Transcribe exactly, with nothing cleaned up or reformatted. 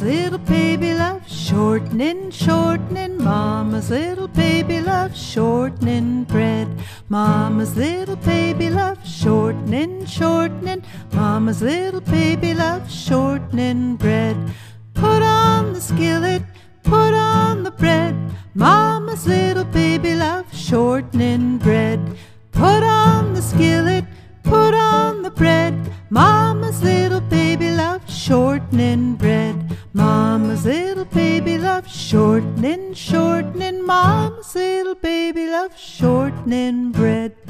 Mama's little baby loves shortening, shortening. Mama's little baby loves shortening bread. Mama's little baby loves shortening, shortening. Mama's little baby loves shortening bread. Put on the skillet, put on the bread. Mama's little baby loves shortening bread. Put on the skillet, put on the bread. Mama's little baby loves shortening bread. Mama's little baby loves shortening, shortening. Mama's little baby loves shortening bread.